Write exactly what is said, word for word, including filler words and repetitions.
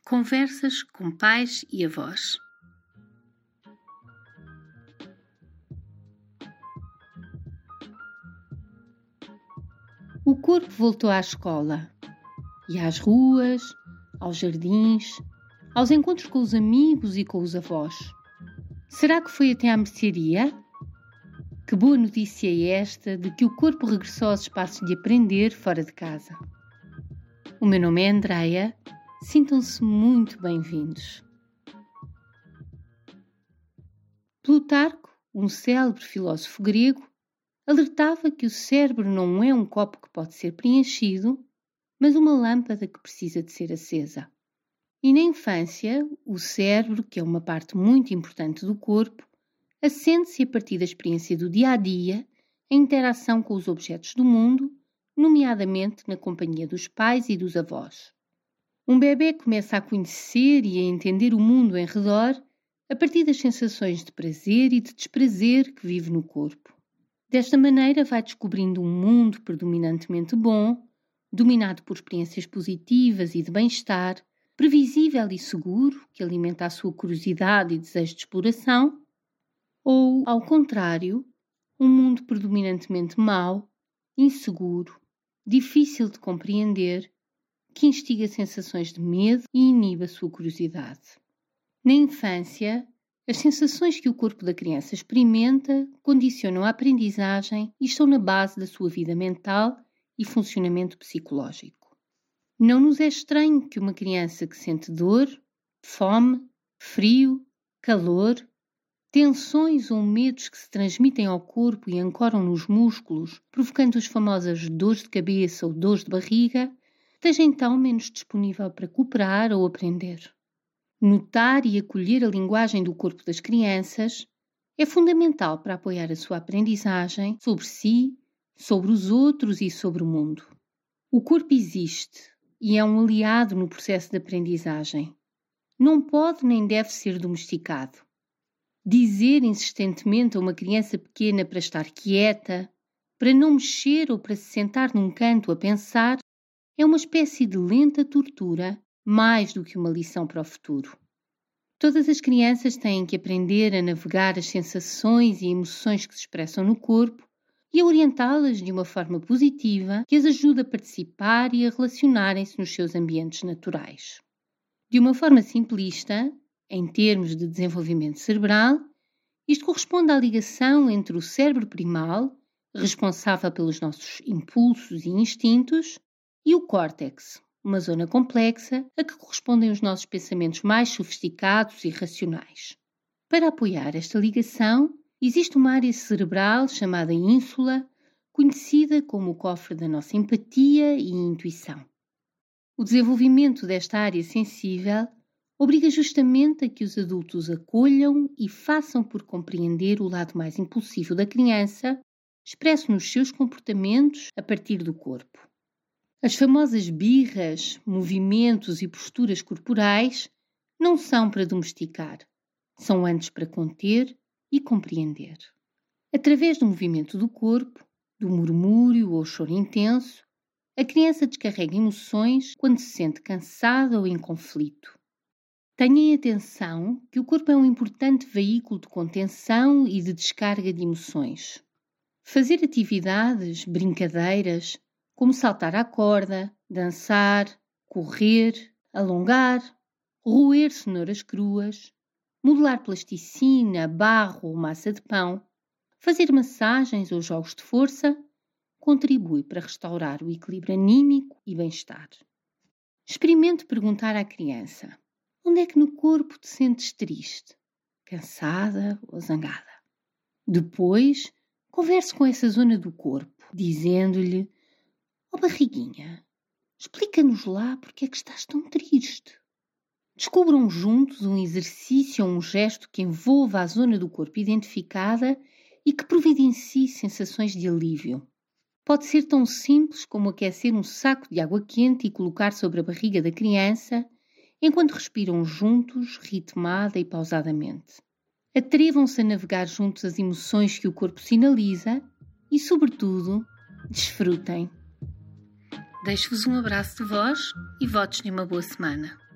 Conversas com pais e avós. O corpo voltou à escola e às ruas, aos jardins, aos encontros com os amigos e com os avós. Será que foi até à mercearia? Que boa notícia é esta de que o corpo regressou aos espaços de aprender fora de casa. O meu nome é Andreia. Sintam-se muito bem-vindos. Plutarco, um célebre filósofo grego, alertava que o cérebro não é um copo que pode ser preenchido, mas uma lâmpada que precisa de ser acesa. E na infância, o cérebro, que é uma parte muito importante do corpo, acende-se a partir da experiência do dia-a-dia, em interação com os objetos do mundo, nomeadamente na companhia dos pais e dos avós. Um bebê começa a conhecer e a entender o mundo em redor a partir das sensações de prazer e de desprazer que vive no corpo. Desta maneira vai descobrindo um mundo predominantemente bom, dominado por experiências positivas e de bem-estar, previsível e seguro, que alimenta a sua curiosidade e desejo de exploração, ou, ao contrário, um mundo predominantemente mau, inseguro, difícil de compreender, que instiga sensações de medo e inibe a sua curiosidade. Na infância, as sensações que o corpo da criança experimenta condicionam a aprendizagem e estão na base da sua vida mental e funcionamento psicológico. Não nos é estranho que uma criança que sente dor, fome, frio, calor, tensões ou medos que se transmitem ao corpo e ancoram nos músculos, provocando as famosas dores de cabeça ou dores de barriga, esteja então menos disponível para cooperar ou aprender. Notar e acolher a linguagem do corpo das crianças é fundamental para apoiar a sua aprendizagem sobre si, sobre os outros e sobre o mundo. O corpo existe e é um aliado no processo de aprendizagem. Não pode nem deve ser domesticado. Dizer insistentemente a uma criança pequena para estar quieta, para não mexer ou para se sentar num canto a pensar, é uma espécie de lenta tortura, mais do que uma lição para o futuro. Todas as crianças têm que aprender a navegar as sensações e emoções que se expressam no corpo e a orientá-las de uma forma positiva que as ajude a participar e a relacionarem-se nos seus ambientes naturais. De uma forma simplista, em termos de desenvolvimento cerebral, isto corresponde à ligação entre o cérebro primal, responsável pelos nossos impulsos e instintos, e o córtex, uma zona complexa a que correspondem os nossos pensamentos mais sofisticados e racionais. Para apoiar esta ligação, existe uma área cerebral chamada ínsula, conhecida como o cofre da nossa empatia e intuição. O desenvolvimento desta área sensível obriga justamente a que os adultos acolham e façam por compreender o lado mais impulsivo da criança, expresso nos seus comportamentos a partir do corpo. As famosas birras, movimentos e posturas corporais não são para domesticar, são antes para conter e compreender. Através do movimento do corpo, do murmúrio ou choro intenso, a criança descarrega emoções quando se sente cansada ou em conflito. Tenham atenção que o corpo é um importante veículo de contenção e de descarga de emoções. Fazer atividades, brincadeiras, como saltar à corda, dançar, correr, alongar, roer cenouras cruas, modelar plasticina, barro ou massa de pão, fazer massagens ou jogos de força, contribui para restaurar o equilíbrio anímico e bem-estar. Experimente perguntar à criança: onde é que no corpo te sentes triste, cansada ou zangada? Depois, converse com essa zona do corpo, dizendo-lhe: ó barriguinha, explica-nos lá porque é que estás tão triste. Descubram juntos um exercício ou um gesto que envolva a zona do corpo identificada e que providencie sensações de alívio. Pode ser tão simples como aquecer um saco de água quente e colocar sobre a barriga da criança, enquanto respiram juntos, ritmada e pausadamente. Atrevam-se a navegar juntos as emoções que o corpo sinaliza e, sobretudo, desfrutem. Deixo-vos um abraço de voz e votos de uma boa semana.